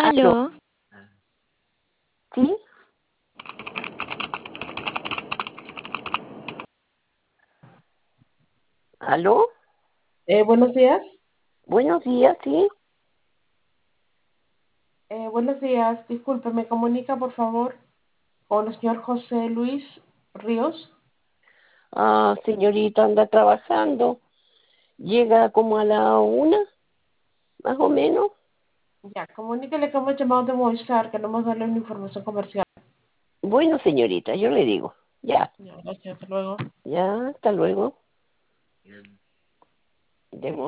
Aló, Aló, ¿sí? ¿Aló? Buenos días. Buenos días, ¿sí? Buenos días. Disculpe, ¿me comunica por favor con el señor José Luis Ríos? Ah, señorita, anda trabajando. Llega como a la 1, más o menos. Ya, comuníquele que hemos llamado de Movistar, que no hemos dado una información comercial. Bueno, señorita, yo le digo. Ya, Ya, gracias, hasta luego. ya, hasta luego.